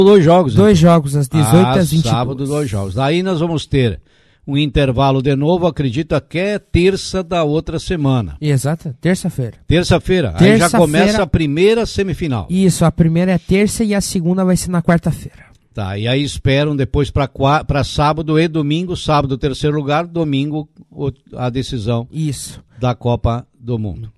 Dois jogos. Dois jogos, às 18 e às 22. Sábado, 2 jogos. Daí nós vamos ter um intervalo de novo, acredito que é terça da outra semana. Exato, terça-feira. Terça-feira. Aí já começa a primeira semifinal. Isso, a primeira é terça e a segunda vai ser na quarta-feira. Tá, e aí esperam depois para sábado e domingo. Sábado, terceiro lugar, domingo a decisão. Isso. Da Copa do Mundo.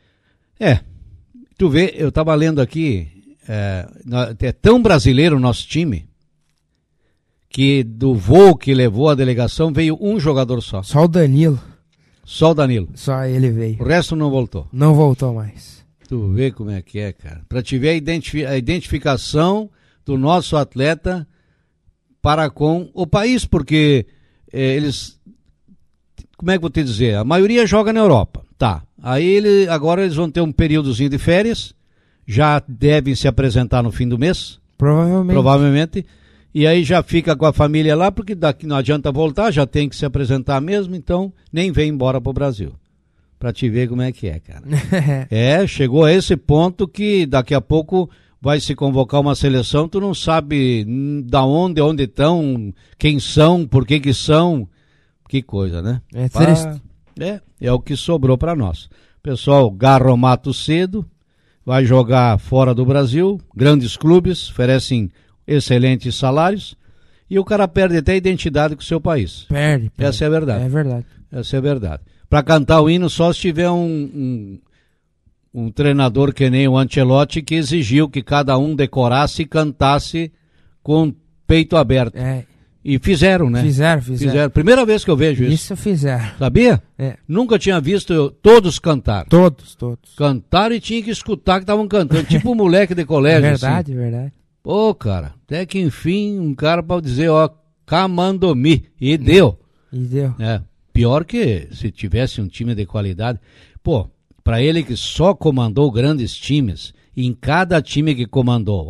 Tu vê, eu tava lendo aqui, é tão brasileiro o nosso time, que do voo que levou a delegação veio um jogador só. Só o Danilo. Só o Danilo. Só ele veio. O resto não voltou. Não voltou mais. Tu vê como é que é, cara. Pra te ver a identificação do nosso atleta para com o país, porque eles, como é que eu vou te dizer? A maioria joga na Europa, tá. Aí agora eles vão ter um períodozinho de férias, já devem se apresentar no fim do mês. Provavelmente. E aí já fica com a família lá, porque daqui não adianta voltar, já tem que se apresentar mesmo, então nem vem embora pro Brasil. Pra te ver como é que é, cara. Chegou a esse ponto que daqui a pouco vai se convocar uma seleção, tu não sabe da onde estão, quem são, por que são, que coisa, né? É triste. É o que sobrou pra nós. O pessoal garra o mato cedo, vai jogar fora do Brasil, grandes clubes, oferecem excelentes salários, e o cara perde até a identidade com o seu país. Perde. Essa é a verdade. É verdade. Essa é a verdade. Para cantar o hino só se tiver um treinador que nem o Ancelotti, que exigiu que cada um decorasse e cantasse com o peito aberto. E fizeram, né? Fizeram. Primeira vez que eu vejo isso. Isso fizeram. Sabia? Nunca tinha visto todos cantar. Todos. Cantaram e tinha que escutar que estavam cantando. Tipo um moleque de colégio. Verdade, assim. Verdade. Pô, cara, até que enfim um cara pode dizer, Camandomi. E deu. Pior que se tivesse um time de qualidade. Pô, pra ele que só comandou grandes times, em cada time que comandou,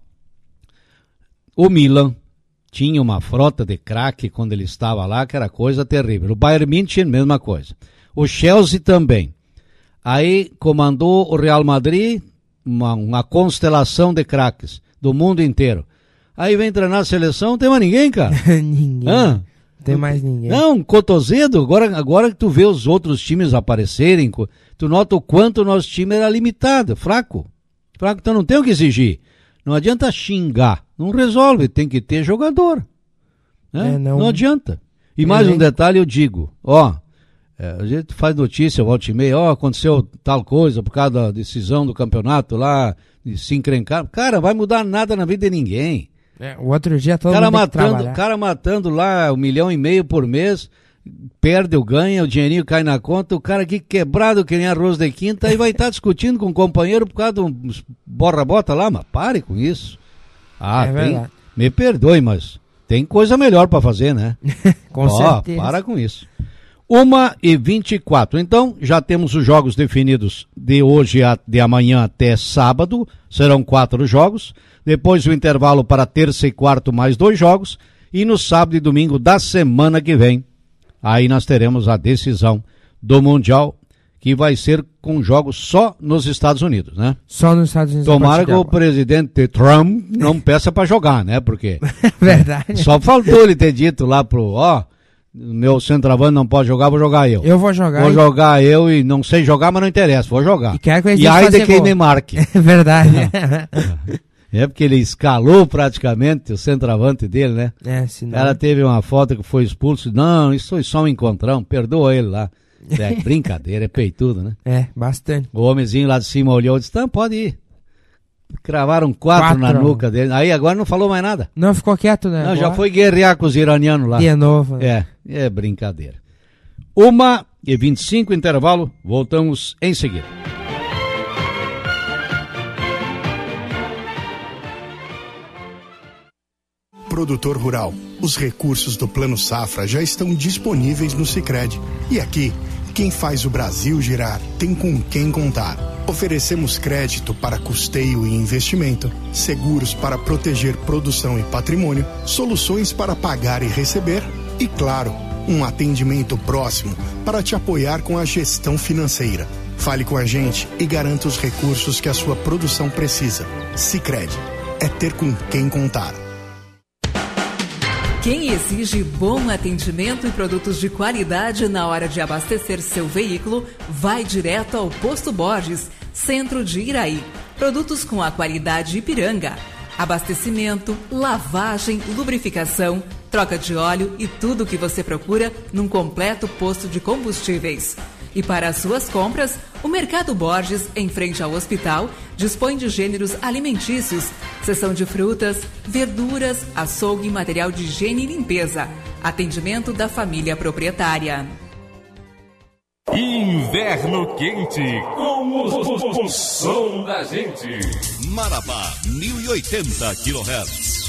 o Milan tinha uma frota de craque quando ele estava lá, que era coisa terrível. O Bayern München, mesma coisa. O Chelsea também. Aí comandou o Real Madrid, uma constelação de craques do mundo inteiro. Aí vem treinar a seleção, não tem mais ninguém, cara. Ninguém. Não tem mais ninguém. Não, Cotosedo, agora que tu vê os outros times aparecerem, tu nota o quanto o nosso time era limitado, fraco, então não tem o que exigir. Não adianta xingar, não resolve, tem que ter jogador. Né? Não adianta. E mais um detalhe eu digo, a gente faz notícia, volta e meia, aconteceu tal coisa por causa da decisão do campeonato lá, de se encrencar. Cara, vai mudar nada na vida de ninguém. O outro dia todo mundo cara matando lá 1,5 milhão por mês, perde ou ganha, o dinheirinho cai na conta, o cara aqui quebrado que nem arroz de quinta, aí vai estar discutindo com o companheiro por causa de um borra-bota lá, mas pare com isso. Me perdoe, mas tem coisa melhor para fazer, né? Com certeza. Para com isso. 1h24. Então, já temos os jogos definidos de hoje, de amanhã até sábado. Serão 4 jogos. Depois o intervalo para terça e quarto, mais 2 jogos. E no sábado e domingo da semana que vem, aí nós teremos a decisão do Mundial, que vai ser com jogos só nos Estados Unidos, né? Só nos Estados Unidos. Tomara que o presidente Trump não peça para jogar, né? Porque verdade. Só faltou ele ter dito lá pro, meu centroavante não pode jogar, vou jogar eu. Eu vou jogar. Vou jogar eu e não sei jogar, mas não interessa, vou jogar. E aí de quem me marque. Verdade. Porque ele escalou praticamente o centroavante dele, né? Senão... Ela teve uma foto que foi expulso. Não, isso foi só um encontrão, perdoa ele lá. Brincadeira, é peitudo, né? Bastante. O homenzinho lá de cima olhou e disse, pode ir. Cravaram 4 na nuca dele. Aí agora não falou mais nada. Não, ficou quieto, né? Não, já foi guerrear com os iranianos lá. De novo. Né? É brincadeira. 1h25, intervalo. Voltamos em seguida. Produtor rural, os recursos do Plano Safra já estão disponíveis no Sicredi. E aqui, quem faz o Brasil girar tem com quem contar. Oferecemos crédito para custeio e investimento, seguros para proteger produção e patrimônio, soluções para pagar e receber e, claro, um atendimento próximo para te apoiar com a gestão financeira. Fale com a gente e garanta os recursos que a sua produção precisa. Sicredi. é ter com quem contar. Quem exige bom atendimento e produtos de qualidade na hora de abastecer seu veículo, vai direto ao Posto Borges, centro de Iraí. Produtos com a qualidade Ipiranga. Abastecimento, lavagem, lubrificação, troca de óleo e tudo o que você procura num completo posto de combustíveis. E para as suas compras, o Mercado Borges, em frente ao hospital, dispõe de gêneros alimentícios, seção de frutas, verduras, açougue e material de higiene e limpeza. Atendimento da família proprietária. Inverno quente, com o som da gente. Marabá, 1080 kHz.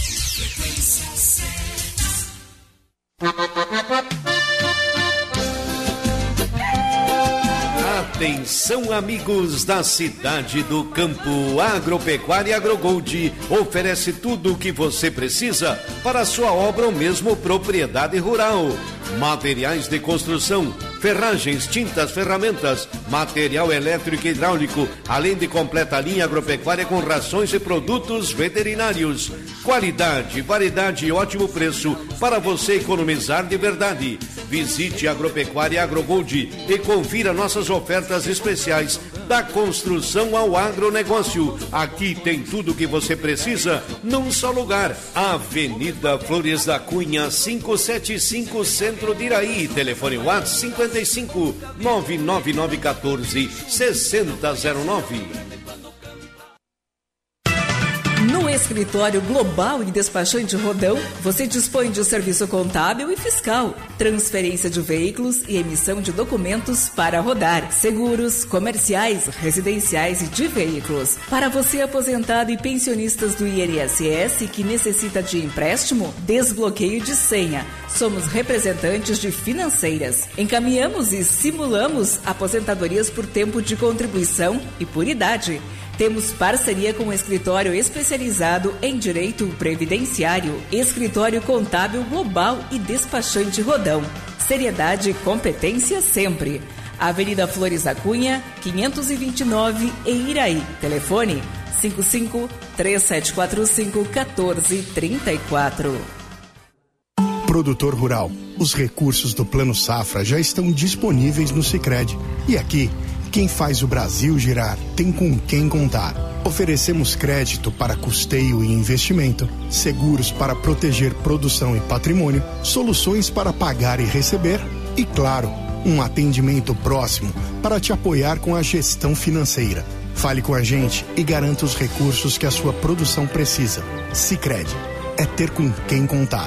Atenção, amigos da cidade do campo. Agropecuária AgroGold oferece tudo o que você precisa para a sua obra ou mesmo propriedade rural. Materiais de construção, ferragens, tintas, ferramentas, material elétrico e hidráulico, além de completa linha agropecuária com rações e produtos veterinários. Qualidade, variedade e ótimo preço para você economizar de verdade. Visite a Agropecuária AgroGold e confira nossas ofertas especiais da construção ao agronegócio. Aqui tem tudo o que você precisa num só lugar. Avenida Flores da Cunha, 575, Centro de Iraí. Telefone WhatsApp 55 99914 6009. No Escritório Global e Despachante Rodão, você dispõe de serviço contábil e fiscal, transferência de veículos e emissão de documentos para rodar, seguros, comerciais, residenciais e de veículos. Para você aposentado e pensionistas do INSS que necessita de empréstimo, desbloqueio de senha. Somos representantes de financeiras. Encaminhamos e simulamos aposentadorias por tempo de contribuição e por idade. Temos parceria com o escritório especializado em direito previdenciário, escritório contábil global e despachante Rodão. Seriedade e competência sempre. Avenida Flores da Cunha, 529, em Iraí. Telefone 55-3745-1434. Produtor rural, os recursos do Plano Safra já estão disponíveis no Sicredi. E aqui, quem faz o Brasil girar tem com quem contar. Oferecemos crédito para custeio e investimento, seguros para proteger produção e patrimônio, soluções para pagar e receber e, claro, um atendimento próximo para te apoiar com a gestão financeira. Fale com a gente e garanta os recursos que a sua produção precisa. Sicredi é ter com quem contar.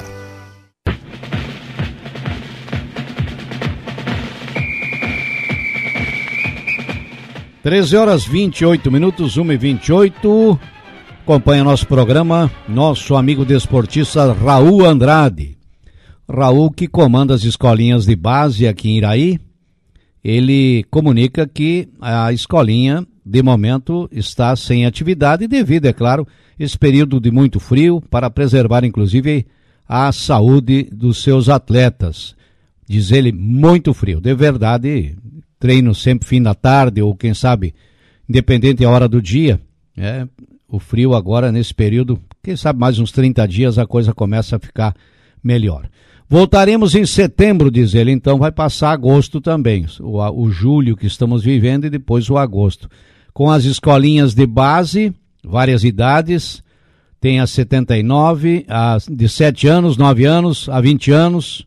13h28, 1h28. Acompanha nosso programa, nosso amigo desportista Raul Andrade. Raul, que comanda as escolinhas de base aqui em Iraí, ele comunica que a escolinha, de momento, está sem atividade devido, é claro, esse período de muito frio, para preservar, inclusive, a saúde dos seus atletas. Diz ele, muito frio. De verdade, treino sempre fim da tarde, ou quem sabe, independente da hora do dia. O frio agora, nesse período, quem sabe mais uns 30 dias, a coisa começa a ficar melhor. Voltaremos em setembro, diz ele, então vai passar agosto também, o julho que estamos vivendo e depois o agosto. Com as escolinhas de base, várias idades, tem a 79, de 7 anos, 9 anos, a 20 anos,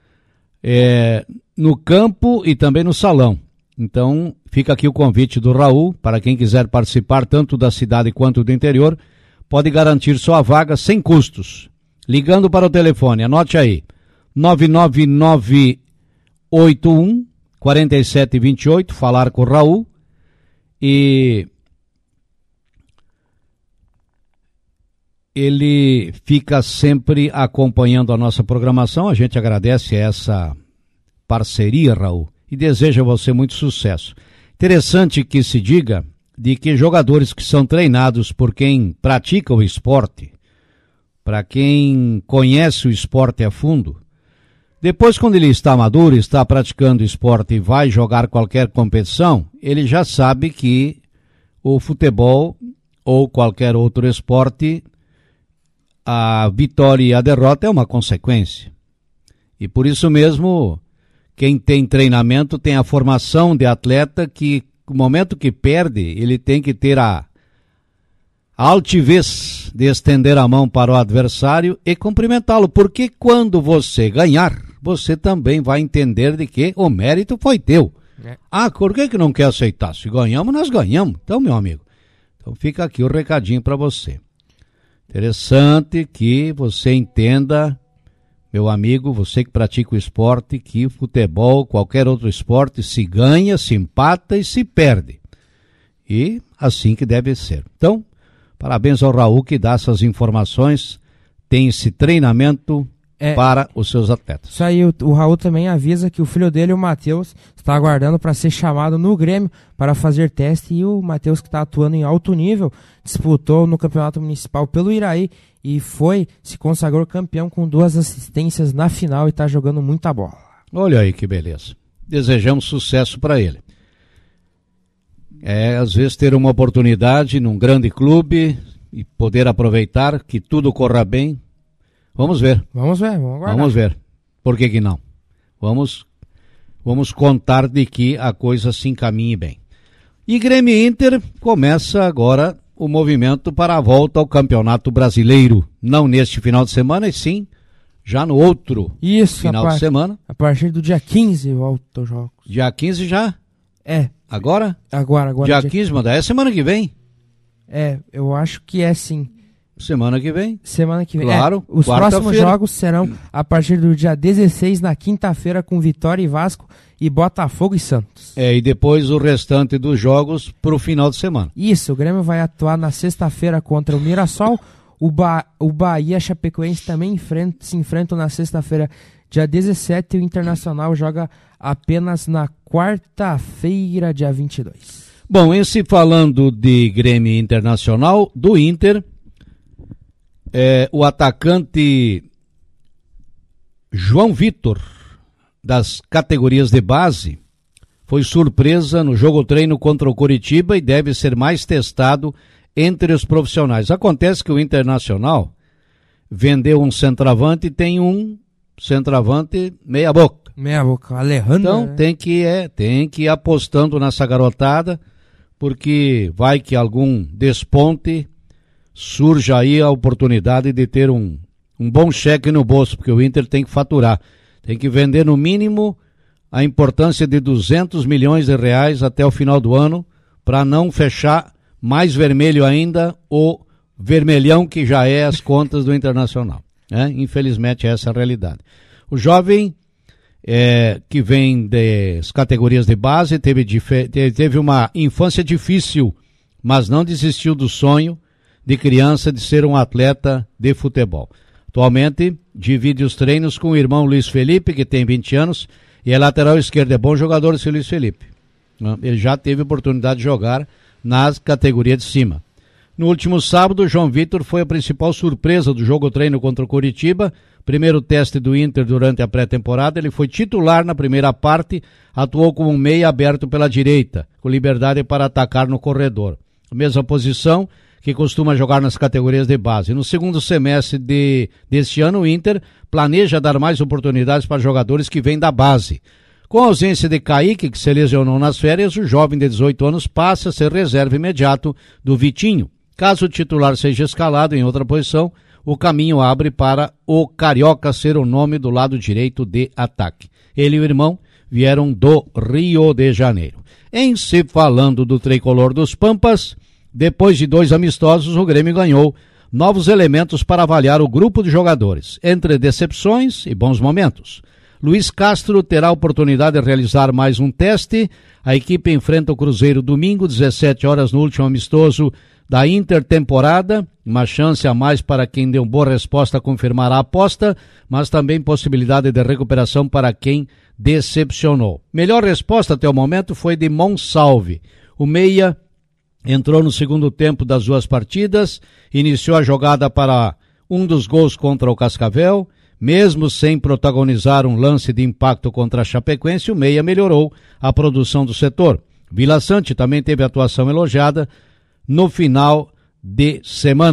no campo e também no salão. Então, fica aqui o convite do Raul, para quem quiser participar tanto da cidade quanto do interior, pode garantir sua vaga sem custos. Ligando para o telefone, anote aí, 99981-4728, falar com o Raul, e ele fica sempre acompanhando a nossa programação. A gente agradece essa parceria, Raul, e deseja a você muito sucesso. Interessante que se diga de que jogadores que são treinados por quem pratica o esporte, para quem conhece o esporte a fundo, depois quando ele está maduro, está praticando esporte e vai jogar qualquer competição, ele já sabe que o futebol ou qualquer outro esporte a vitória e a derrota é uma consequência. E por isso mesmo, quem tem treinamento tem a formação de atleta que, no momento que perde, ele tem que ter a altivez de estender a mão para o adversário e cumprimentá-lo, porque quando você ganhar, você também vai entender de que o mérito foi teu. Por que não quer aceitar? Se ganhamos, nós ganhamos. Então, meu amigo, então fica aqui o recadinho para você. Interessante que você entenda, meu amigo, você que pratica o esporte, que futebol, qualquer outro esporte, se ganha, se empata e se perde. E assim que deve ser. Então, parabéns ao Raul que dá essas informações, tem esse treinamento para os seus atletas. Isso aí, o Raul também avisa que o filho dele, o Matheus, está aguardando para ser chamado no Grêmio para fazer teste, e o Matheus, que está atuando em alto nível, disputou no Campeonato Municipal pelo Iraí e se consagrou campeão com 2 assistências na final e está jogando muita bola. Olha aí que beleza. Desejamos sucesso para ele. Às vezes ter uma oportunidade num grande clube e poder aproveitar, que tudo corra bem. Vamos ver. Vamos aguardar. Vamos ver. Por que não? Vamos contar de que a coisa se encaminhe bem. E Grêmio e Inter começa agora o movimento para a volta ao Campeonato Brasileiro. Não neste final de semana, e sim já no outro final de semana. A partir do dia 15 volta os jogos. Dia 15 já? Agora? Agora. Dia 15, mas é semana que vem? Eu acho que é sim. Semana que vem? Semana que vem. Claro. Os próximos jogos serão a partir do dia 16, na quinta-feira, com Vitória e Vasco e Botafogo e Santos. E depois o restante dos jogos para o final de semana. Isso, o Grêmio vai atuar na sexta-feira contra o Mirassol. O Bahia e a Chapecoense também se enfrentam na sexta-feira, dia 17, e o Internacional joga apenas na quarta-feira, dia 22. Bom, esse falando de Grêmio Internacional, do Inter, o atacante João Vitor, das categorias de base, foi surpresa no jogo-treino contra o Coritiba e deve ser mais testado entre os profissionais. Acontece que o Internacional vendeu um centroavante e tem um centroavante meia-boca. Meia-boca, Alejandro. Então tem que ir apostando nessa garotada, porque vai que algum desponte surja aí a oportunidade de ter um bom cheque no bolso, porque o Inter tem que faturar. Tem que vender no mínimo a importância de 200 milhões de reais até o final do ano, para não fechar mais vermelho ainda o vermelhão que já é as contas do Internacional. Infelizmente essa é a realidade. O jovem que vem das categorias de base teve uma infância difícil, mas não desistiu do sonho de criança de ser um atleta de futebol. Atualmente divide os treinos com o irmão Luiz Felipe, que tem 20 anos, e é lateral esquerdo. É bom jogador esse Luiz Felipe. Ele já teve oportunidade de jogar nas categorias de cima. No último sábado, o João Vitor foi a principal surpresa do jogo-treino contra o Coritiba. Primeiro teste do Inter durante a pré-temporada. Ele foi titular na primeira parte, atuou como um meia aberto pela direita, com liberdade para atacar no corredor. A mesma posição que costuma jogar nas categorias de base. No segundo semestre deste ano, o Inter planeja dar mais oportunidades para jogadores que vêm da base. Com a ausência de Kaique, que se lesionou nas férias, o jovem de 18 anos passa a ser reserva imediato do Vitinho. Caso o titular seja escalado em outra posição, o caminho abre para o Carioca ser o nome do lado direito de ataque. Ele e o irmão vieram do Rio de Janeiro. Em se falando do tricolor dos Pampas, depois de 2 amistosos, o Grêmio ganhou novos elementos para avaliar o grupo de jogadores, entre decepções e bons momentos. Luiz Castro terá a oportunidade de realizar mais um teste. A equipe enfrenta o Cruzeiro domingo, 17 horas, no último amistoso da intertemporada. Uma chance a mais para quem deu boa resposta a confirmar a aposta, mas também possibilidade de recuperação para quem decepcionou. Melhor resposta até o momento foi de Monsalve. O meia entrou no segundo tempo das 2 partidas, iniciou a jogada para um dos gols contra o Cascavel. Mesmo sem protagonizar um lance de impacto contra a Chapecoense, o meia melhorou a produção do setor. Vila Sante também teve atuação elogiada no final de semana.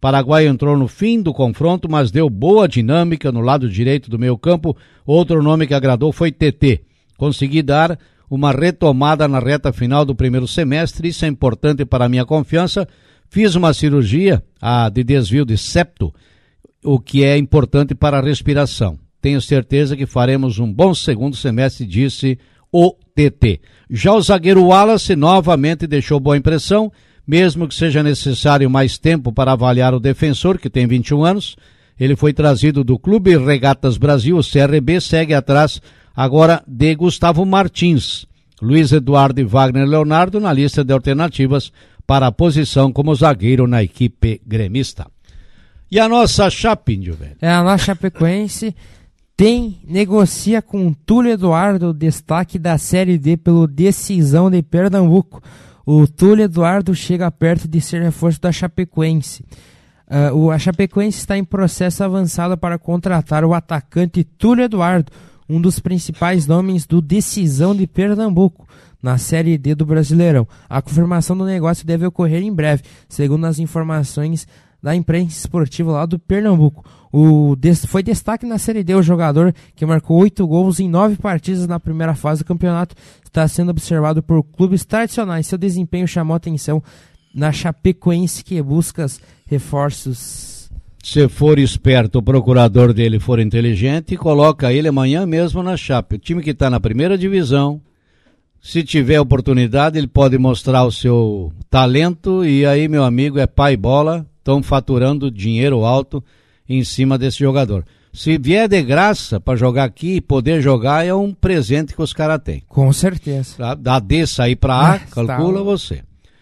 Paraguai entrou no fim do confronto, mas deu boa dinâmica no lado direito do meio campo. Outro nome que agradou foi TT. Consegui dar uma retomada na reta final do primeiro semestre, isso é importante para a minha confiança. Fiz uma cirurgia de desvio de septo, o que é importante para a respiração. Tenho certeza que faremos um bom segundo semestre, disse o TT. Já o zagueiro Wallace novamente deixou boa impressão, mesmo que seja necessário mais tempo para avaliar o defensor, que tem 21 anos. Ele foi trazido do Clube Regatas Brasil, o CRB, segue atrás agora de Gustavo Martins. Luiz Eduardo e Wagner Leonardo na lista de alternativas para a posição como zagueiro na equipe gremista. E a nossa Chape, Índio Velho? A nossa Chapecoense negocia com Túlio Eduardo, destaque da Série D pelo Decisão de Pernambuco. O Túlio Eduardo chega perto de ser reforço da Chapecoense. A Chapecoense está em processo avançado para contratar o atacante Túlio Eduardo, um dos principais nomes do Decisão de Pernambuco, na Série D do Brasileirão. A confirmação do negócio deve ocorrer em breve, segundo as informações da imprensa esportiva lá do Pernambuco. Foi destaque na Série D o jogador que marcou 8 gols em 9 partidas na primeira fase do campeonato. Está sendo observado por clubes tradicionais. Seu desempenho chamou atenção na Chapecoense, que busca reforços. Se for esperto, o procurador dele for inteligente, coloca ele amanhã mesmo na Chape. O time que está na primeira divisão, se tiver oportunidade, ele pode mostrar o seu talento e aí, meu amigo, é pai bola, estão faturando dinheiro alto em cima desse jogador. Se vier de graça para jogar aqui e poder jogar, é um presente que os caras têm. Com certeza. Da D sair para A, calcula você.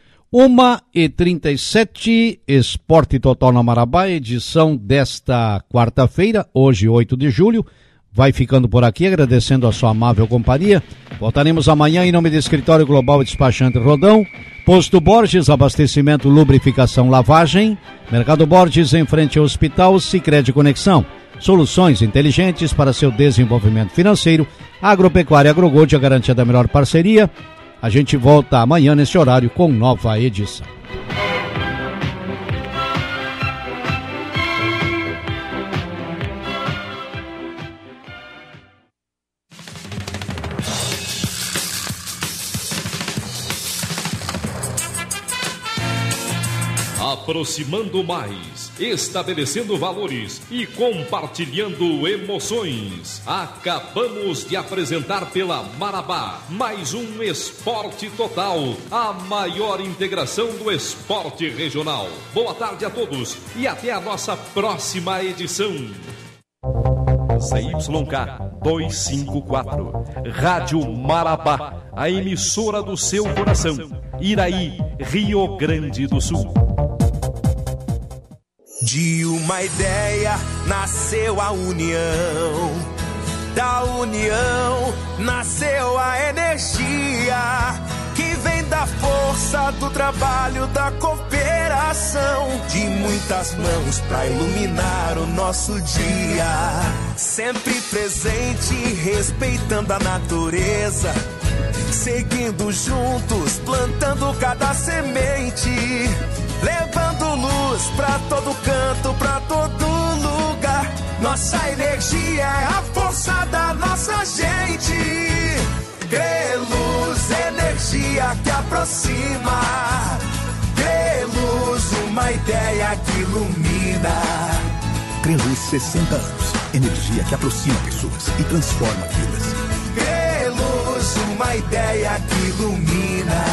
1h37, Esporte Total na Marabá, edição desta quarta-feira, hoje 8 de julho. Vai ficando por aqui, agradecendo a sua amável companhia. Voltaremos amanhã em nome do Escritório Global Despachante Rodão, Posto Borges, abastecimento, lubrificação, lavagem, Mercado Borges em frente ao Hospital, Sicredi Conexão. Soluções inteligentes para seu desenvolvimento financeiro, Agropecuária Agrogold, a garantia da melhor parceria. A gente volta amanhã nesse horário com nova edição. Aproximando mais, estabelecendo valores e compartilhando emoções. Acabamos de apresentar pela Marabá mais um Esporte Total, a maior integração do esporte regional. Boa tarde a todos e até a nossa próxima edição. ZYK 254, Rádio Marabá, a emissora do seu coração. Iraí, Rio Grande do Sul. De uma ideia nasceu a união, da união nasceu a energia, que vem da força do trabalho, da cooperação, de muitas mãos pra iluminar o nosso dia. Sempre presente, respeitando a natureza, seguindo juntos, plantando cada semente, levando luz pra todo canto, pra todo lugar. Nossa energia é a força da nossa gente. Creluz, energia que aproxima. Creluz, uma ideia que ilumina. Creluz, 60 anos. Energia que aproxima pessoas e transforma vidas. Creluz, uma ideia que ilumina.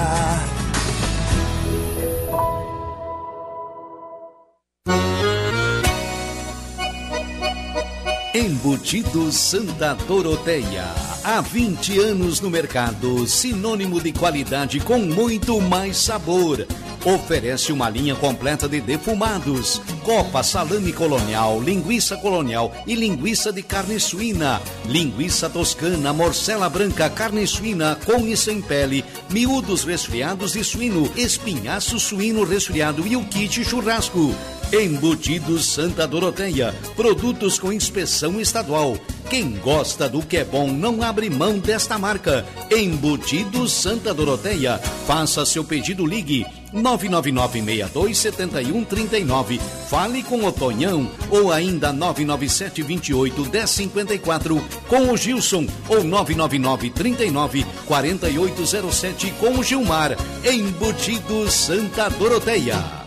Embutidos Santa Doroteia, há 20 anos no mercado, sinônimo de qualidade com muito mais sabor. Oferece uma linha completa de defumados, copa, salame colonial, linguiça colonial e linguiça de carne suína, linguiça toscana, morcela branca, carne suína com e sem pele, miúdos resfriados de suíno, espinhaço suíno resfriado e o kit churrasco. Embutidos Santa Doroteia, produtos com inspeção estadual. Quem gosta do que é bom não abre mão desta marca. Embutidos Santa Doroteia, faça seu pedido, ligue 999-627139. Fale com o Tonhão ou ainda 997-28-1054 com o Gilson ou 999-39-4807 com o Gilmar. Embutidos Santa Doroteia.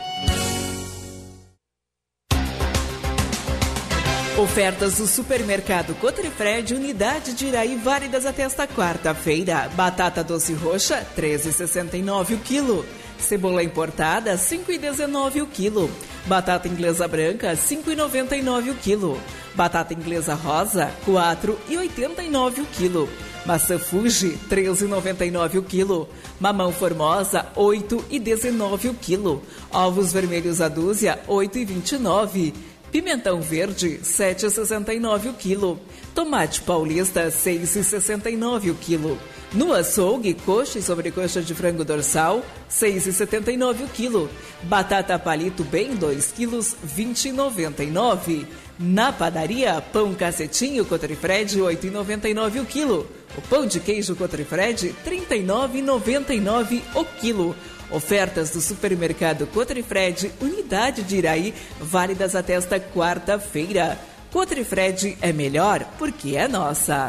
Ofertas do Supermercado Cotrifred, unidade de Iraí, válidas até esta quarta-feira. Batata doce roxa, R$ 13,69 o quilo. Cebola importada, R$ 5,19 o quilo. Batata inglesa branca, R$ 5,99 o quilo. Batata inglesa rosa, R$ 4,89 o quilo. Maçã Fuji, R$ 13,99 o quilo. Mamão Formosa, R$ 8,19 o quilo. Ovos vermelhos a dúzia, R$ 8,29. Pimentão verde, R$ 7,69 o quilo. Tomate paulista, R$ 6,69 o quilo. No açougue, coxa e sobrecoxa de frango dorsal, R$ 6,79 o quilo. Batata palito bem, 2 quilos, R$ 20,99. Na padaria, pão cacetinho Cotrifred, R$ 8,99 o quilo. O pão de queijo Cotrifred, R$ 39,99 o quilo. Ofertas do Supermercado Cotrifred, unidade de Iraí, válidas até esta quarta-feira. Cotrifred é melhor porque é nossa.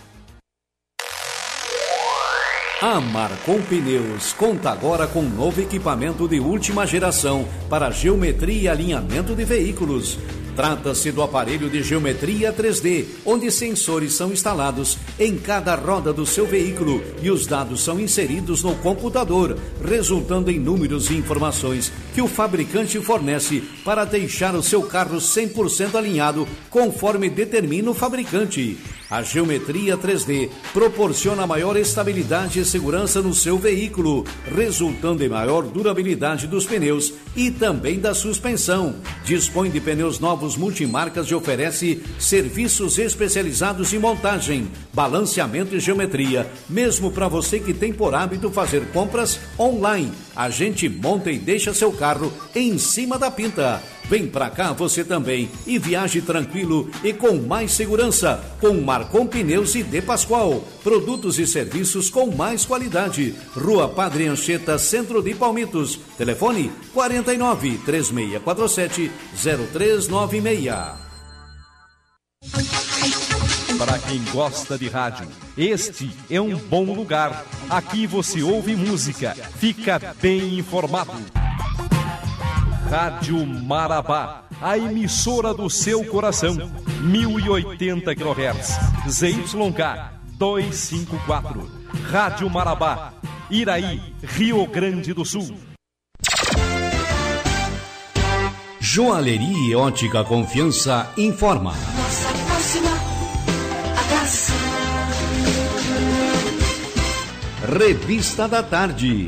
A Marcon Pneus conta agora com um novo equipamento de última geração para geometria e alinhamento de veículos. Trata-se do aparelho de geometria 3D, onde sensores são instalados em cada roda do seu veículo e os dados são inseridos no computador, resultando em números e informações que o fabricante fornece para deixar o seu carro 100% alinhado conforme determina o fabricante. A geometria 3D proporciona maior estabilidade e segurança no seu veículo, resultando em maior durabilidade dos pneus e também da suspensão. Dispõe de pneus novos multimarcas e oferece serviços especializados em montagem, balanceamento e geometria, mesmo para você que tem por hábito fazer compras online. A gente monta e deixa seu carro em cima da pinta. Vem pra cá você também e viaje tranquilo e com mais segurança com Marcon Pneus e De Pascoal. Produtos e serviços com mais qualidade. Rua Padre Anchieta, Centro de Palmitos. Telefone 49 3647 0396. Para quem gosta de rádio, este é um bom lugar. Aqui você ouve música, fica bem informado. Rádio Marabá, a emissora do seu coração, 1080 kHz, ZYK 254. Rádio Marabá, Iraí, Rio Grande do Sul. Joalheria Ótica Confiança informa. Nossa próxima atração. Revista da Tarde.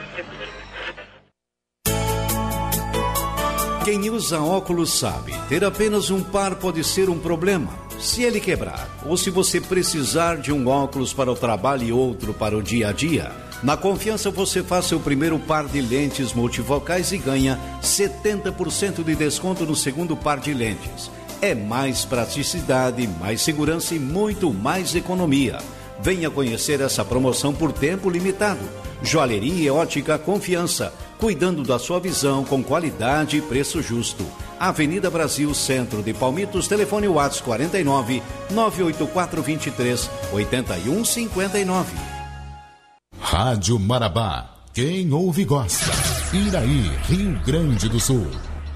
Quem usa óculos sabe, ter apenas um par pode ser um problema. Se ele quebrar, ou se você precisar de um óculos para o trabalho e outro para o dia a dia, na Confiança você faz seu primeiro par de lentes multifocais e ganha 70% de desconto no segundo par de lentes. É mais praticidade, mais segurança e muito mais economia. Venha conhecer essa promoção por tempo limitado. Joalheria Ótica Confiança, cuidando da sua visão com qualidade e preço justo. Avenida Brasil, Centro de Palmitos, telefone WhatsApp 49 98423 8159. Rádio Marabá, quem ouve gosta. Iraí, Rio Grande do Sul.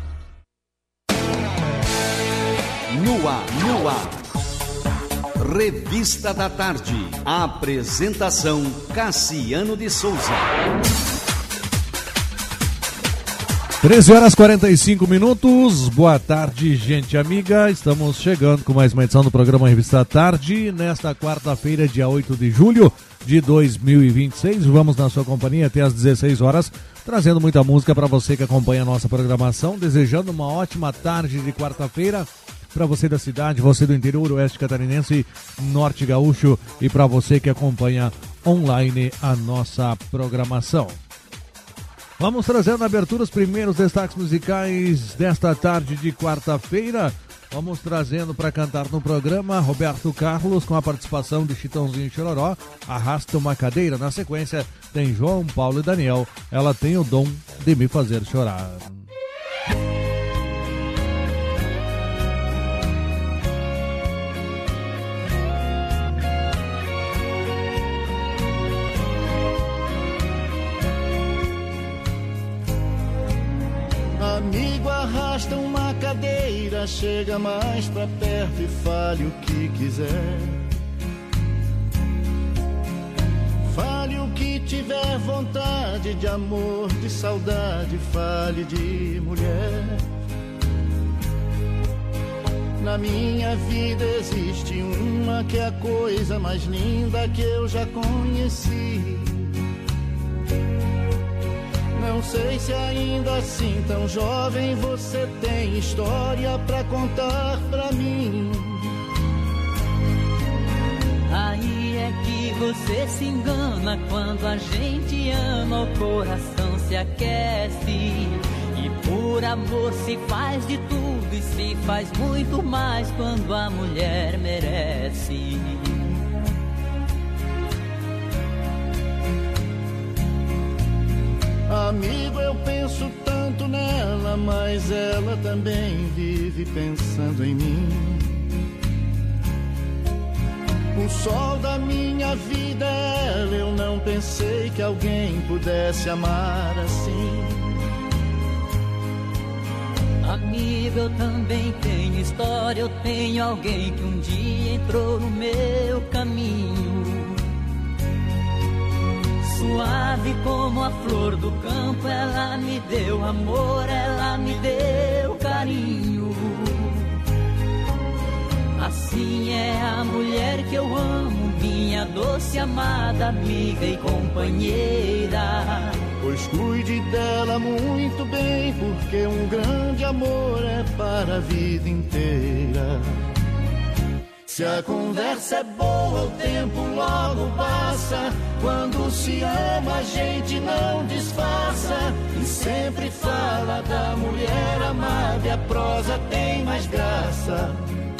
No ar. Revista da Tarde. Apresentação Cassiano de Souza. 13h45. Boa tarde, gente amiga. Estamos chegando com mais uma edição do programa Revista da Tarde. Nesta quarta-feira, dia 8 de julho de 2026. Vamos na sua companhia até às 16 horas, trazendo muita música para você que acompanha a nossa programação. Desejando uma ótima tarde de quarta-feira para você da cidade, você do interior, oeste catarinense, norte gaúcho e para você que acompanha online a nossa programação. Vamos trazendo na abertura os primeiros destaques musicais desta tarde de quarta-feira. Vamos trazendo para cantar no programa Roberto Carlos com a participação de Chitãozinho e Chororó, Arrasta uma Cadeira. Na sequência tem João Paulo e Daniel, Ela Tem o Dom de Me Fazer Chorar. Amigo, arrasta uma cadeira, chega mais pra perto e fale o que quiser. Fale o que tiver vontade, de amor, de saudade, fale de mulher. Na minha vida existe uma que é a coisa mais linda que eu já conheci. Não sei se ainda assim tão jovem você tem história pra contar pra mim. Aí é que você se engana, quando a gente ama o coração se aquece. E por amor se faz de tudo e se faz muito mais quando a mulher merece. Amigo, eu penso tanto nela, mas ela também vive pensando em mim. O sol da minha vida é ela, eu não pensei que alguém pudesse amar assim. Amigo, eu também tenho história, eu tenho alguém que um dia entrou no meu caminho. Suave como a flor do campo, ela me deu amor, ela me deu carinho. Assim é a mulher que eu amo, minha doce amada, amiga e companheira. Pois cuide dela muito bem, porque um grande amor é para a vida inteira. Se a conversa é boa, o tempo logo passa. Quando se ama, a gente não disfarça. E sempre fala da mulher amada, e a prosa tem mais graça.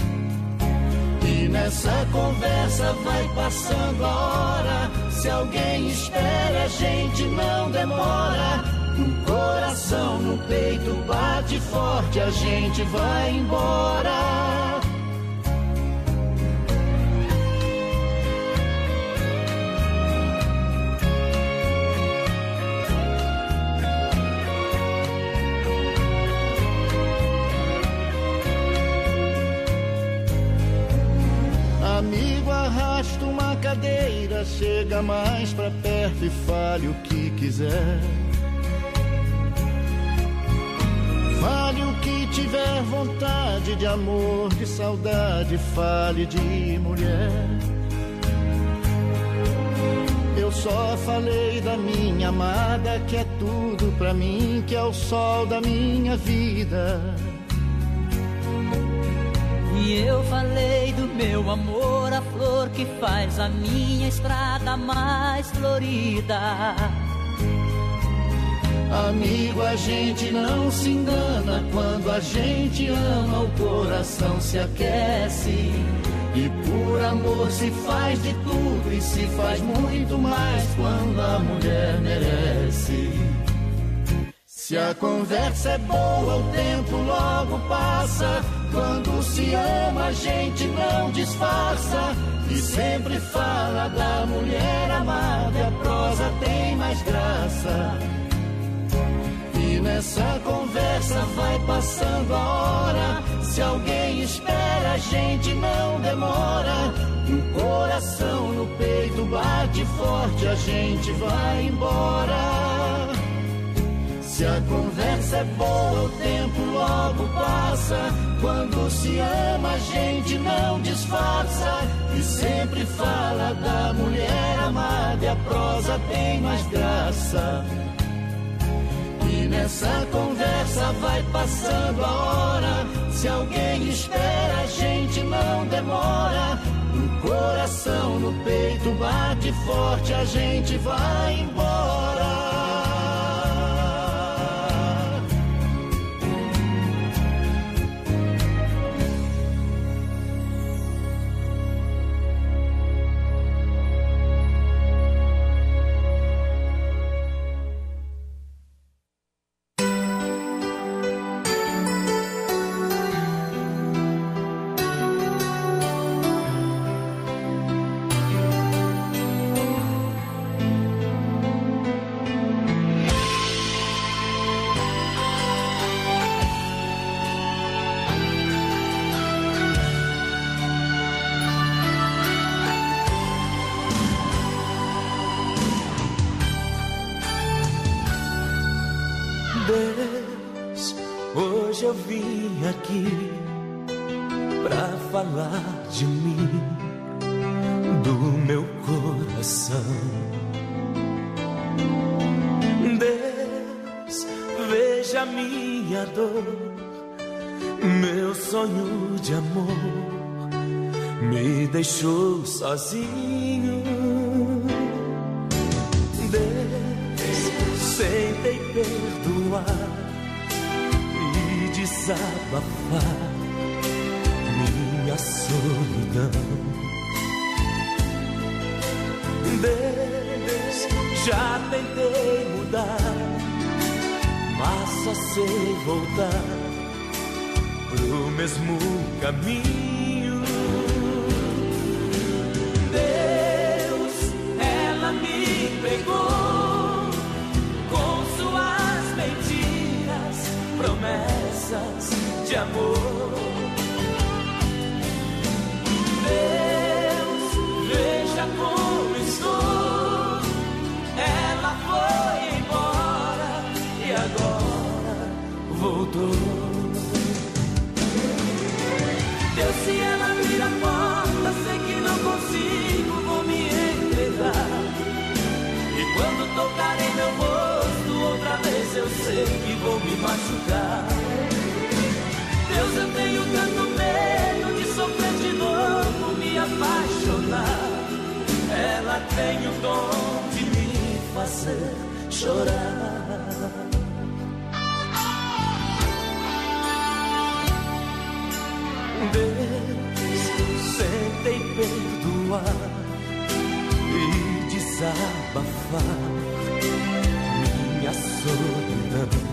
E nessa conversa vai passando a hora. Se alguém espera, a gente não demora. O coração no peito bate forte, a gente vai embora. Amigo, arrasta uma cadeira, chega mais pra perto e fale o que quiser. Fale o que tiver vontade, de amor, de saudade, fale de mulher. Eu só falei da minha amada, que é tudo pra mim, que é o sol da minha vida. E eu falei do meu amor, a flor que faz a minha estrada mais florida. Amigo, a gente não se engana, quando a gente ama o coração se aquece. E por amor se faz de tudo e se faz muito mais quando a mulher merece. Se a conversa é boa, o tempo logo passa. Quando se ama, a gente não disfarça. E sempre fala da mulher amada, e a prosa tem mais graça. E nessa conversa vai passando a hora. Se alguém espera, a gente não demora. O coração no peito bate forte, a gente vai embora. Se a conversa é boa, o tempo logo passa. Quando se ama, a gente não disfarça. E sempre fala da mulher amada, e a prosa tem mais graça. E nessa conversa vai passando a hora. Se alguém espera, a gente não demora. O coração no peito bate forte, a gente vai embora. eu vim aqui pra falar de mim, do meu coração. Deus, veja minha dor, meu sonho de amor me deixou sozinho. Deus, tentei perdoar e desabafar minha solidão. Deus, já tentei mudar, mas só sei voltar pro mesmo caminho. Deus, ela me pegou com suas mentiras, promessas de amor. Deus, veja como estou. Ela foi embora e agora voltou. Deus, se ela abrir a porta, sei que não consigo, vou me entregar. E quando tocar em meu rosto outra vez, eu sei que vou me machucar. Deus, eu tenho tanto medo de sofrer de novo, me apaixonar. Ela tem o dom de me fazer chorar. Deus, tentei perdoar e desabafar minha solidão.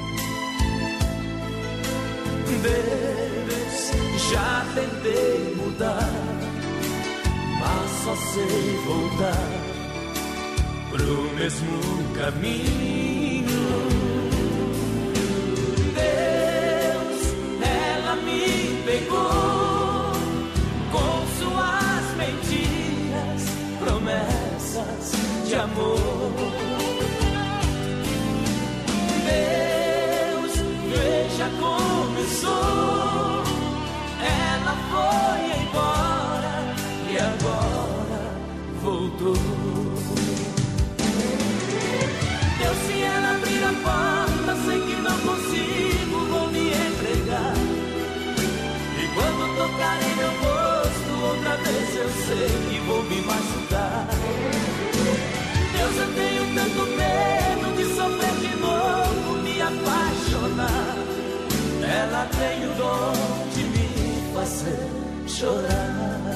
Deus, já tentei mudar, mas só sei voltar pro mesmo caminho. Deus, ela me pegou com suas mentiras, promessas de amor. Deus, veja como eu sou. Ela foi embora e agora voltou. Deus, se ela abrir a porta, sei que não consigo, vou me entregar. E quando tocar em meu rosto outra vez, eu sei que vou me machucar. Deus, eu tenho tanto medo de sofrer de novo, me apaixonar. Ela tem o dom de me fazer chorar.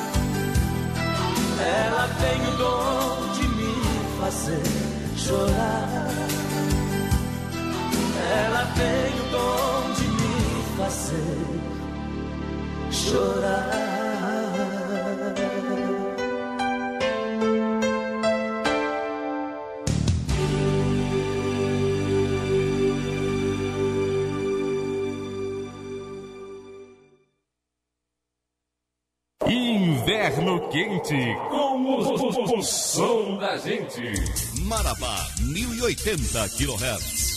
Ela tem o dom de me fazer chorar. Ela tem o dom de me fazer chorar. Inverno quente com o som da gente. Marabá 1080 kHz.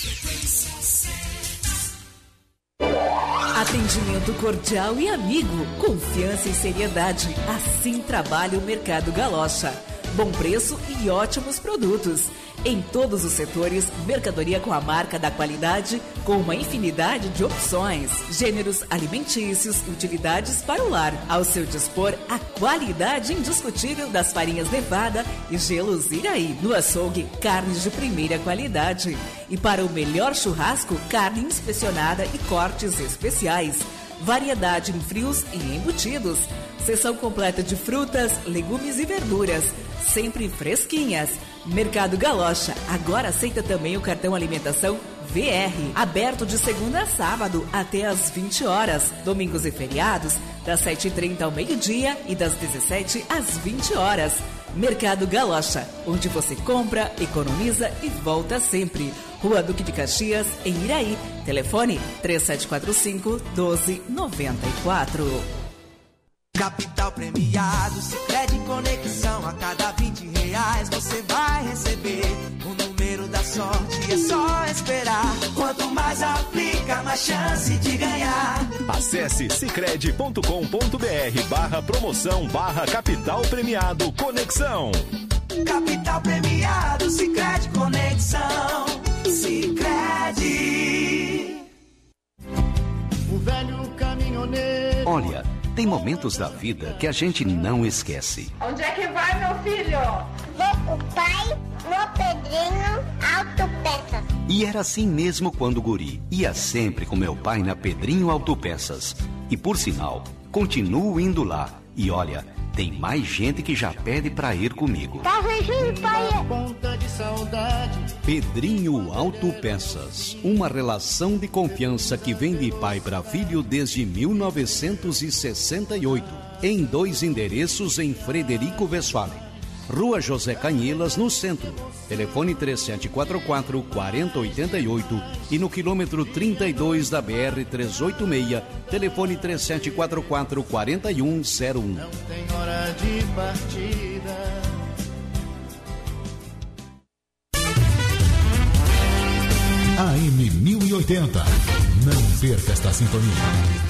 Atendimento cordial e amigo, confiança e seriedade. Assim trabalha o Mercado Galocha. Bom preço e ótimos produtos. Em todos os setores, mercadoria com a marca da qualidade, com uma infinidade de opções, gêneros alimentícios, utilidades para o lar. Ao seu dispor, a qualidade indiscutível das farinhas Nevada e gelos Iraí. No açougue, carnes de primeira qualidade. E para o melhor churrasco, carne inspecionada e cortes especiais. Variedade em frios e embutidos. Seção completa de frutas, legumes e verduras, sempre fresquinhas. Mercado Galocha agora aceita também o cartão alimentação VR, aberto de segunda a sábado até às 20 horas, domingos e feriados das 7h30 ao meio-dia e das 17 às 20 horas. Mercado Galocha, onde você compra, economiza e volta sempre. Rua Duque de Caxias, em Iraí. Telefone 3745-1294. Capital premiado, Sicredi Conexão. A cada R$20 você vai receber um número tabuleiro da sorte é só esperar. Quanto mais aplica, mais chance de ganhar. Acesse sicredi.com.br/promoção/capital premiado Conexão. Capital premiado, Sicredi Conexão. Sicredi. O velho caminhoneiro. Olha, tem momentos da vida que a gente não esquece. Onde é que vai, meu filho? Vou com o pai no Pedrinho Autopeças. E era assim mesmo quando guri. Ia sempre com meu pai na Pedrinho Autopeças. E por sinal, continuo indo lá. E olha, tem mais gente que já pede pra ir comigo. Tá beijinho, pai. Ponta de saudade. Pedrinho Autopeças. Uma relação de confiança que vem de pai para filho desde 1968. Em 2 endereços em Frederico Westphalen. Rua José Canhelas, no centro. Telefone 3744-4088 e no quilômetro 32 da BR-386, telefone 3744-4101. Não tem hora de partida. AM 1080. Não perca esta sintonia.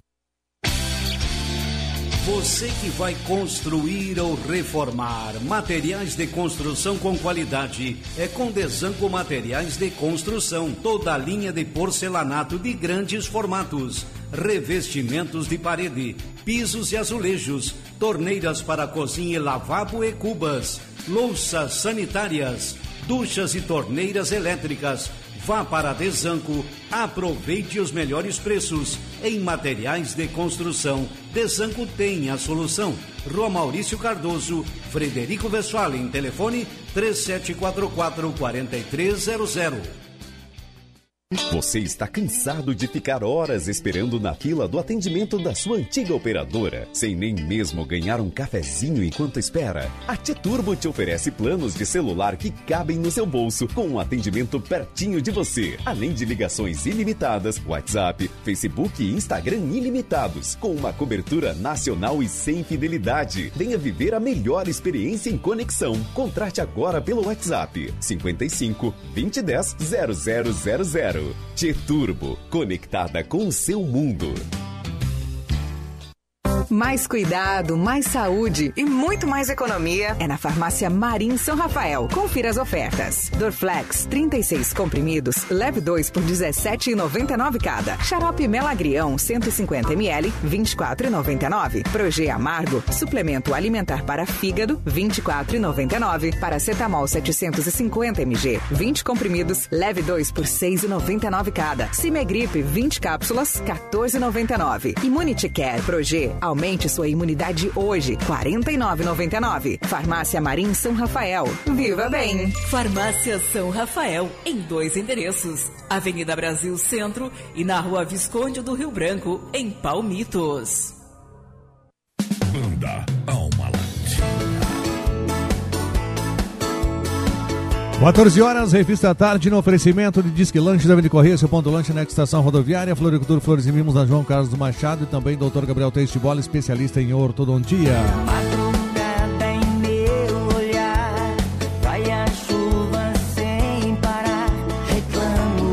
Você que vai construir ou reformar, materiais de construção com qualidade é com Desanco Materiais de Construção. Toda a linha de porcelanato de grandes formatos, revestimentos de parede, pisos e azulejos, torneiras para cozinha e lavabo e cubas, louças sanitárias, duchas e torneiras elétricas. Vá para Desanco, aproveite os melhores preços em materiais de construção. Desanco tem a solução. Rua Maurício Cardoso, Frederico Westphalen, telefone 3744-4300. Você está cansado de ficar horas esperando na fila do atendimento da sua antiga operadora, sem nem mesmo ganhar um cafezinho enquanto espera? A T-Turbo te oferece planos de celular que cabem no seu bolso, com um atendimento pertinho de você, além de ligações ilimitadas, WhatsApp, Facebook e Instagram ilimitados, com uma cobertura nacional e sem fidelidade. Venha viver a melhor experiência em conexão. Contrate agora pelo WhatsApp 55 2010 0000. T-Turbo, conectada com o seu mundo. Mais cuidado, mais saúde e muito mais economia é na Farmácia Marim São Rafael. Confira as ofertas. Dorflex, 36 comprimidos, leve 2 por R$17,99 cada. Xarope Melagrião, 150 ml, R$24,99. Progê Amargo, suplemento alimentar para fígado, R$24,99. Paracetamol 750 mg, 20 comprimidos, leve 2 por R$6,99 cada. Cimegripe, 20 cápsulas, R$14,99. Immunity Care Progê, aumente sua imunidade hoje, R$49,99. Farmácia Marim São Rafael. Viva bem! Farmácia São Rafael, em 2 endereços. Avenida Brasil Centro e na Rua Visconde do Rio Branco, em Palmitos. Banda Alma Latina. 14 horas, Revista Tarde, no oferecimento de Disque Lanche da Avenida Correia, seu ponto lanche na estação rodoviária, Floricultura Flores e Mimos na João Carlos do Machado e também Dr. Gabriel Teixeira de Bola, especialista em ortodontia. Madrugada em meu olhar, vai a chuva sem parar, reclamo.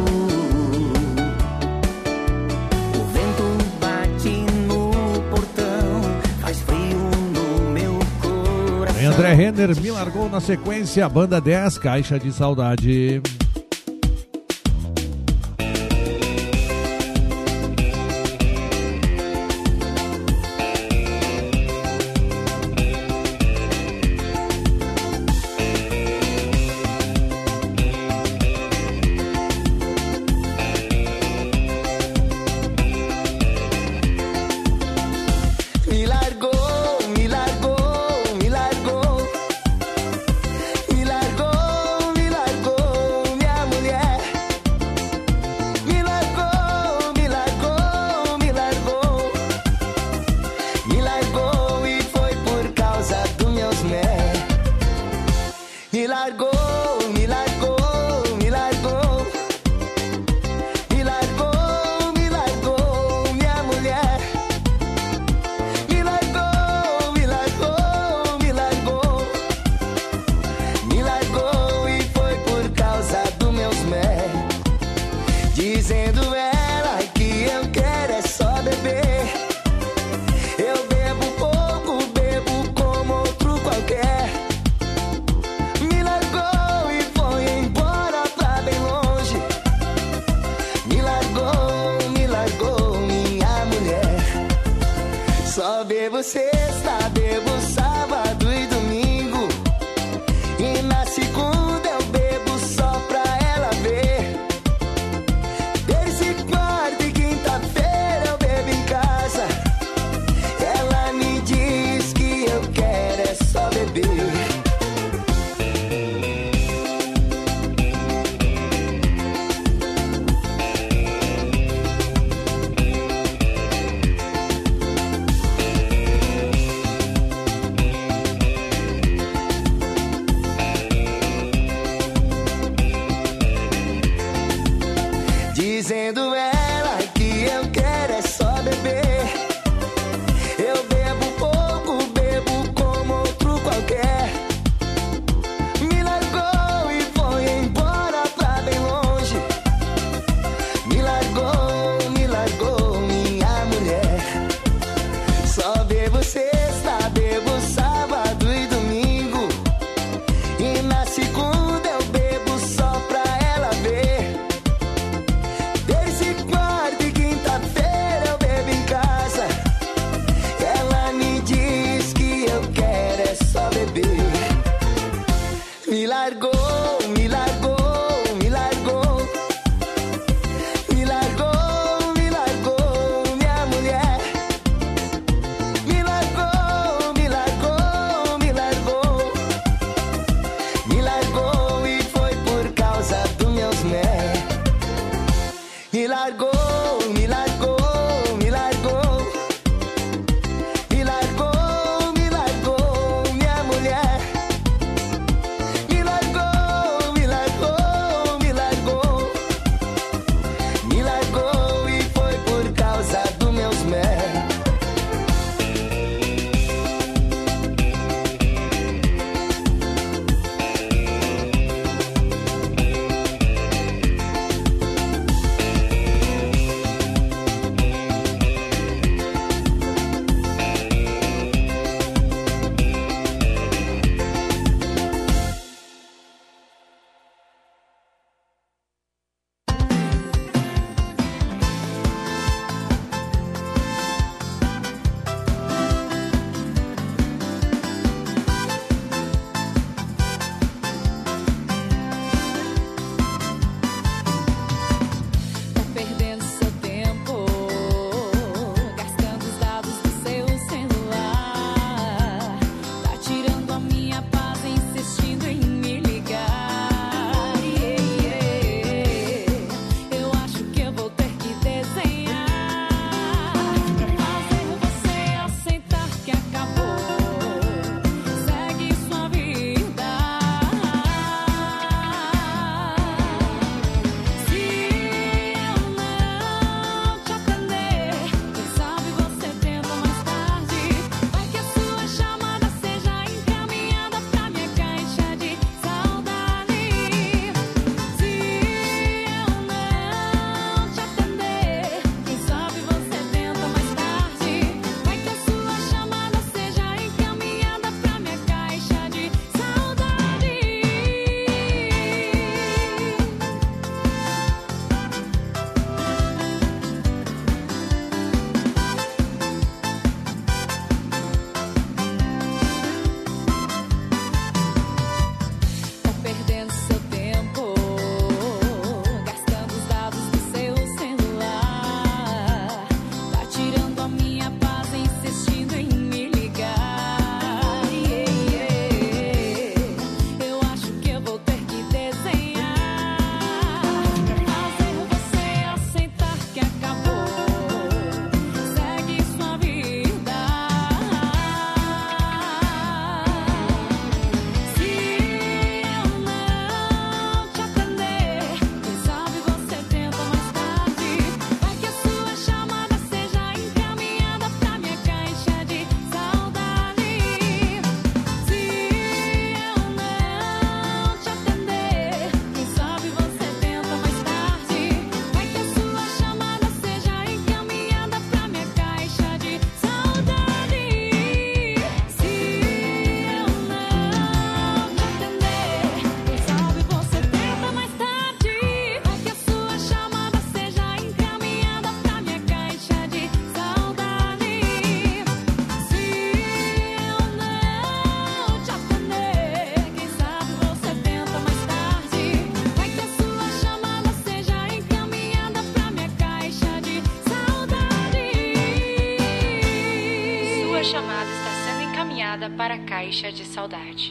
O vento bate no portão, faz frio no meu coração. Tem André Renner, Me Largou na sequência, Banda 10, Caixa de Saudade. Só bebo sexta, bebo sábado e domingo. E na segunda eu bebo só pra ela ver. Terça e quarta e quinta-feira eu bebo em casa. Ela me diz que eu quero é só beber. Dizendo ela que eu quero é só beber. Eu bebo pouco, bebo como outro qualquer. Me largou e foi embora pra bem longe. Me largou minha mulher. Só bebo sexta, bebo sábado e domingo. E na segunda eu bebo só pra ela ver. Terça e quarta e quinta-feira eu bebo em casa. Ela me diz que eu quero é só beber. Me largou, me largou, me largou. Me largou, minha mulher. Me largou Sua chamada está sendo encaminhada para a caixa de saudade.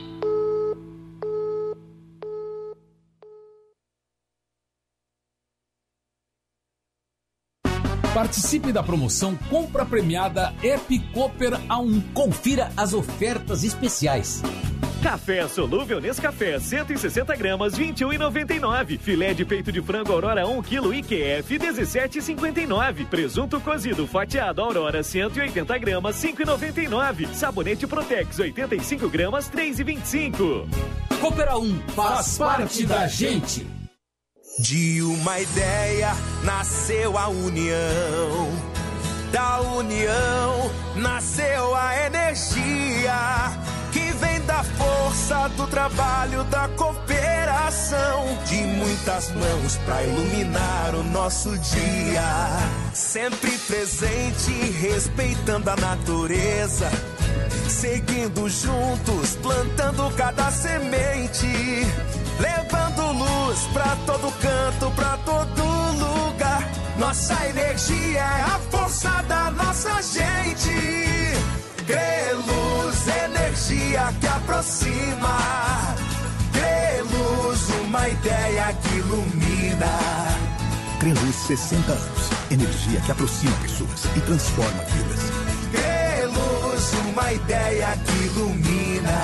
Participe da promoção Compra Premiada App Cooper A1. Confira as ofertas especiais. Café solúvel Nescafé, 160 gramas, R$ 21,99. Filé de peito de frango Aurora 1 kg IQF, 17,59. Presunto cozido fatiado Aurora, 180 gramas, 5,99. Sabonete Protex, 85 gramas, 3,25. Cooper A1, faz parte da gente. De uma ideia nasceu a união, da união nasceu a energia, que vem da força do trabalho, da cooperação, de muitas mãos pra iluminar o nosso dia. Sempre presente, respeitando a natureza, seguindo juntos, plantando cada semente, levando luz pra todo canto, pra todo lugar. Nossa energia é a força da nossa gente. Creluz, energia que aproxima. Creluz, uma ideia que ilumina. Creluz, 60 anos. Energia que aproxima pessoas e transforma vidas. Creluz, uma ideia que ilumina.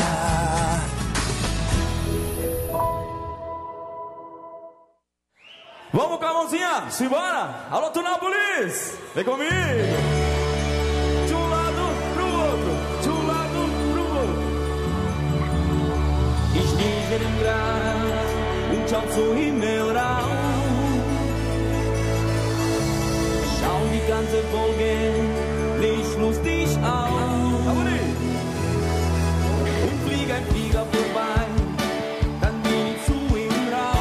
Vamos com a mãozinha, simbora! Alô, Tunápolis! Vem comigo! De um lado pro outro, de um lado pro outro. Ich liebe den Gras und schau zu Himmel rauf. Schau die ganze Folge nicht lustig auf. Und flieg ein Flieger vorbei, dann bin ich zu ihm rauf.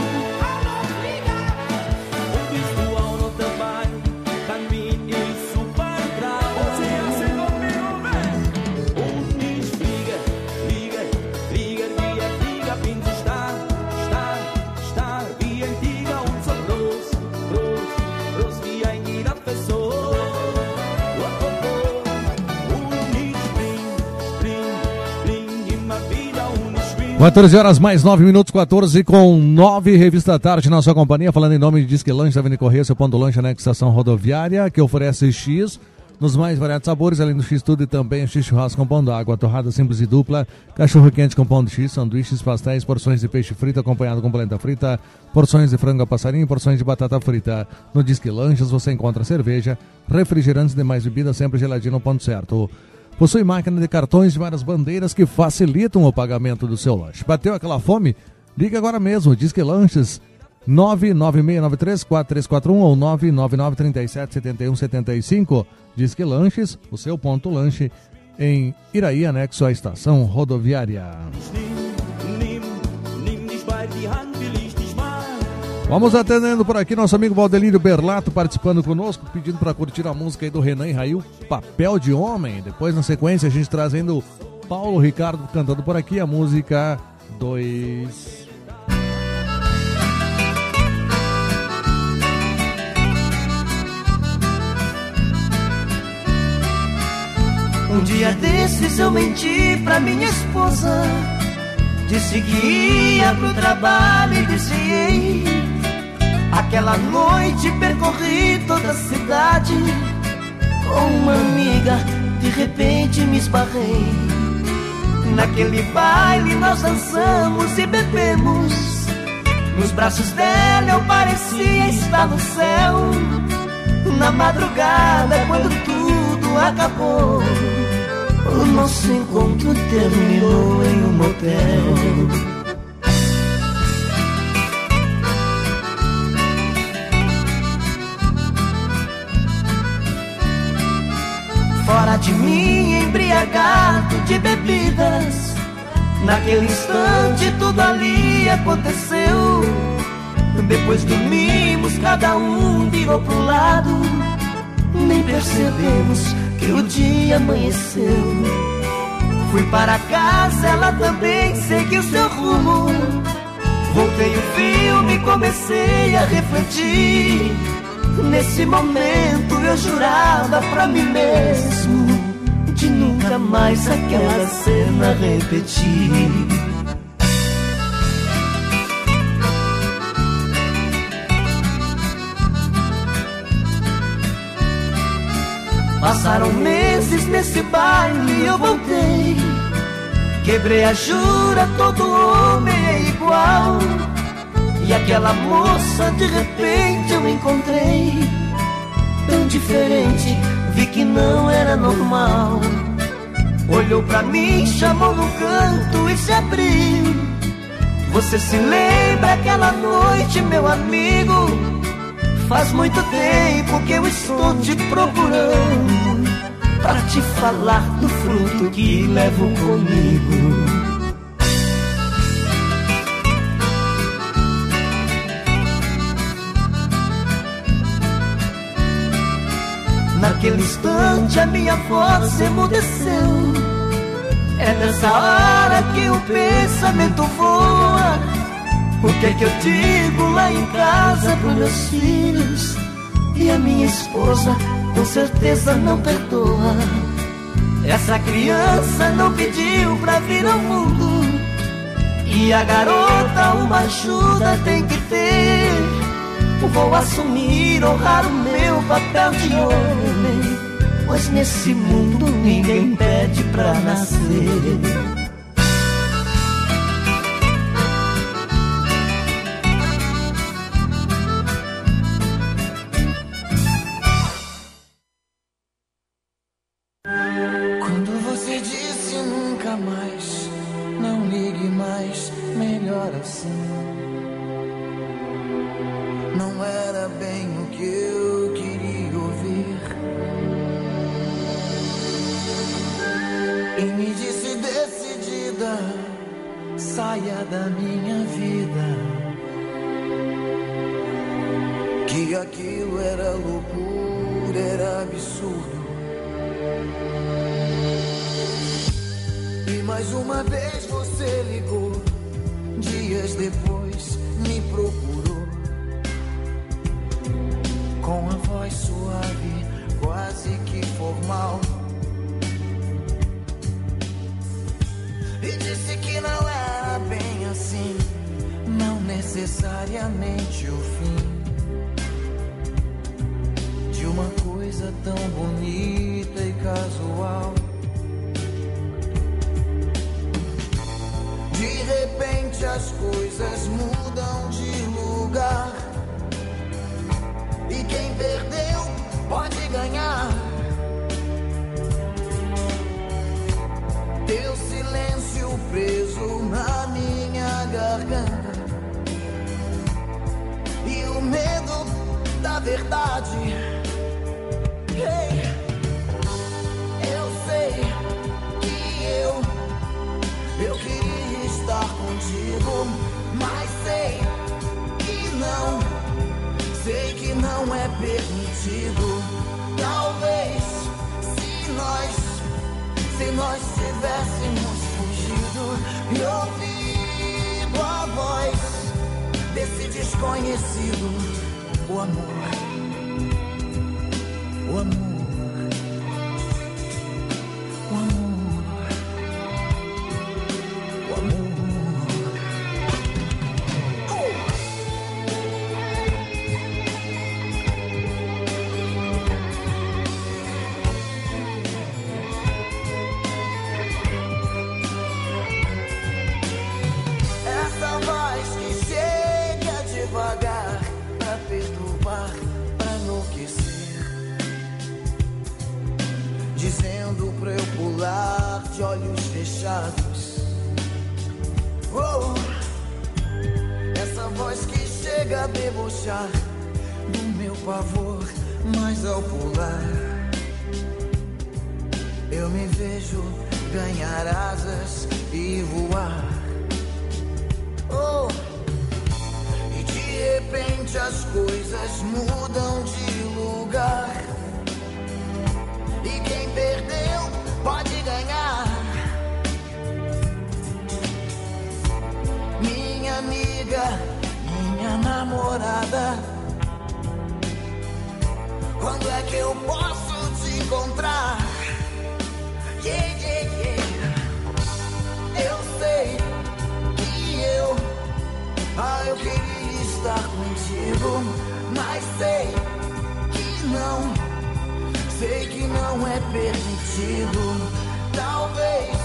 Quatorze horas mais 9 minutos, 14:09, Revista da Tarde na sua companhia, falando em nome de Disque Lanche, da Avenida Correia, seu ponto do lanche na estação rodoviária, que oferece X nos mais variados sabores, além do X tudo e também o X churrasco com pão d'água, torrada simples e dupla, cachorro quente com pão de X, sanduíches, pastéis, porções de peixe frito acompanhado com polenta frita, porções de frango a passarinho, porções de batata frita. No Disque Lanches você encontra cerveja, refrigerantes e demais bebidas sempre geladinho no ponto certo. Possui máquina de cartões de várias bandeiras que facilitam o pagamento do seu lanche. Bateu aquela fome? Liga agora mesmo, Disque Lanches 996934341 ou 999377175. Disque Lanches, o seu ponto lanche em Iraí, anexo à estação rodoviária. Vamos atendendo por aqui nosso amigo Valdelírio Berlato participando conosco, pedindo para curtir a música aí do Renan e Rail, Papel de Homem. Depois, na sequência, a gente trazendo Paulo Ricardo cantando por aqui a música 2. Um dia desses eu menti pra minha esposa, disse que ia pro trabalho e desviei. Aquela noite percorri toda a cidade, com uma amiga de repente me esbarrei. Naquele baile nós dançamos e bebemos, nos braços dela eu parecia estar no céu. Na madrugada quando tudo acabou, o nosso encontro terminou em um motel. Fora de mim, embriagado de bebidas, naquele instante tudo ali aconteceu. Depois dormimos, cada um virou pro lado, nem percebemos que o dia amanheceu. Fui para casa, ela também seguiu seu rumo. Voltei o filme, comecei a refletir. Nesse momento eu jurava pra mim mesmo, de nunca mais aquela cena repetir. Passaram meses nesse baile e eu voltei. Quebrei a jura, todo homem é igual. E aquela moça de repente eu encontrei, tão diferente, vi que não era normal. Olhou pra mim, chamou no canto e se abriu. Você se lembra aquela noite, meu amigo? Faz muito tempo que eu estou te procurando, pra te falar do fruto que levo comigo. Naquele instante a minha voz emudeceu. É nessa hora que o pensamento voa. O que é que eu digo lá em casa pros meus filhos? E a minha esposa com certeza não perdoa. Essa criança não pediu pra vir ao mundo, e a garota uma ajuda tem que ter. Vou assumir, honrar o meu papel de homem, pois nesse mundo ninguém pede pra nascer. Saia da minha vida, que aquilo era loucura, era absurdo. E mais uma vez você ligou, dias depois me procurou, com a voz suave, quase que formal, e disse que não era bem assim, não necessariamente o fim de uma coisa tão bonita e casual. De repente as coisas mudam de lugar, e quem perdeu pode ganhar. Teu silêncio preso na minha garganta, e o medo da verdade. Hey, eu sei que eu queria estar contigo, mas sei que não é permitido. Talvez se nós tivéssemos fugido e ouvido a voz desse desconhecido, o amor, o amor. De olhos fechados. Oh, essa voz que chega a debochar do meu pavor, mas ao pular eu me vejo ganhar asas e voar. Oh, e de repente as coisas mudam de lugar, e quem perdeu pode ganhar. Minha amiga, minha namorada, quando é que eu posso te encontrar? Yeah, yeah. sei que não é permitido. Talvez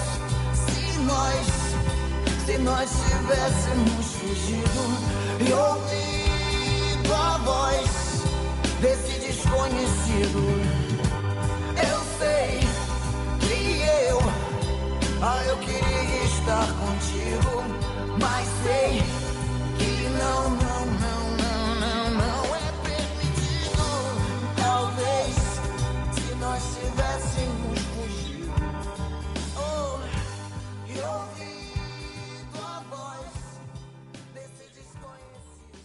se nós tivéssemos fugido e ouvido a voz desse desconhecido. Eu sei que eu queria estar contigo, mas sei que não é permitido. Talvez se nós tivéssemos fugido e ouvido a voz desse desconhecido.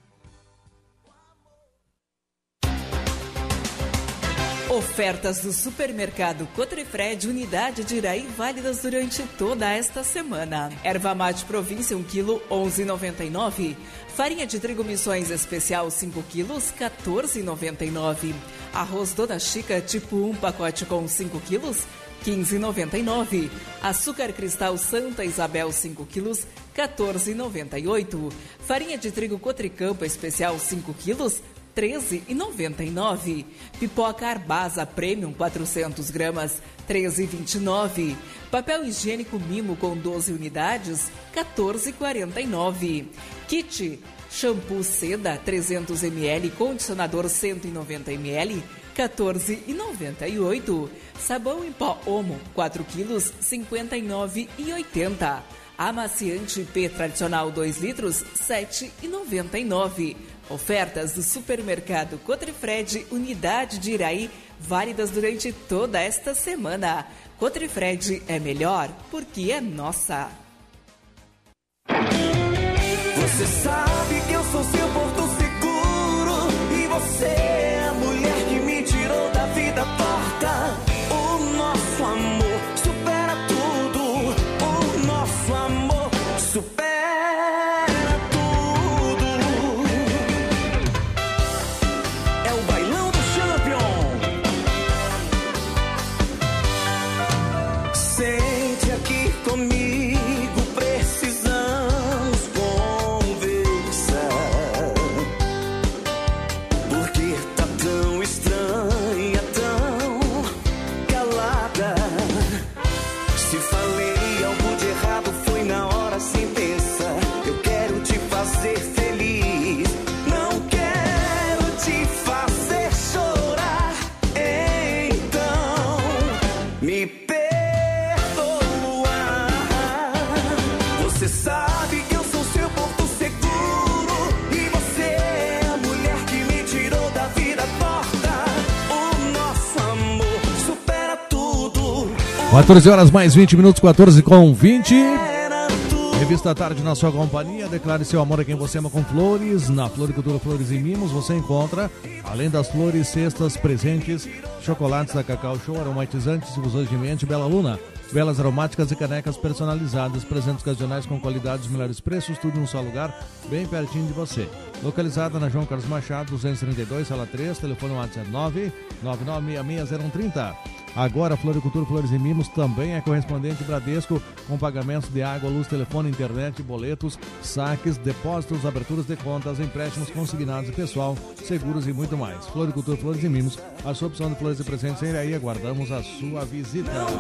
Ofertas do supermercado Cotrifred, unidade de Iraí, válidas durante toda esta semana. Erva mate província 1 kg, 11,99. Farinha de trigo missões especial 5 kg, 14,99. Arroz Dona Chica tipo 1 pacote com 5 kg, 15,99. Açúcar cristal Santa Isabel 5 kg, 14,98. Farinha de trigo Cotricampo especial 5 kg, 13,99. Pipoca Arbasa Premium 400 gramas, 13,29. Papel higiênico Mimo com 12 unidades, 14,49. Kit shampoo Seda 300 ml, condicionador 190 ml, 14,98. Sabão em pó Omo 4 quilos, 59,80. Amaciante P tradicional 2 litros, 7,99. Ofertas do supermercado Cotrifred, unidade de Iraí, válidas durante toda esta semana. Cotrifred é melhor porque é nossa. Você sabe que eu sou seu porto seguro e você é a mulher que me tirou da vida torta. O nosso amor supera tudo. O nosso amor supera tudo. É o bailão do Champion. Sente aqui comigo, precisamos conversar. Porque tá tão estranha, tão calada. Se falei algo de errado, foi na hora sem pensar. Eu quero te fazer feliz, não quero te fazer chorar. Então, me perdoa. Você sabe que eu sou seu porto seguro e você é a mulher que me tirou da vida torta. O nosso amor supera tudo. 14 horas mais 20 minutos, 14:20. Revista à Tarde na sua companhia. Declare seu amor a quem você ama com flores. Na Floricultura Flores e Mimos você encontra, além das flores, cestas, presentes, chocolates da Cacau Show, aromatizantes, difusores de mente, Bela Luna, velas aromáticas e canecas personalizadas, presentes ocasionais com qualidade, os melhores preços, tudo em um só lugar, bem pertinho de você. Localizada na João Carlos Machado, 232, sala 3, telefone WhatsApp 999660130. Agora, Floricultura Flores e Mimos também é correspondente Bradesco, com pagamentos de água, luz, telefone, internet, boletos, saques, depósitos, aberturas de contas, empréstimos consignados e pessoal, seguros e muito mais. Floricultura Flores e Mimos, a sua opção de flores e presentes em Iraí. Aguardamos a sua visita.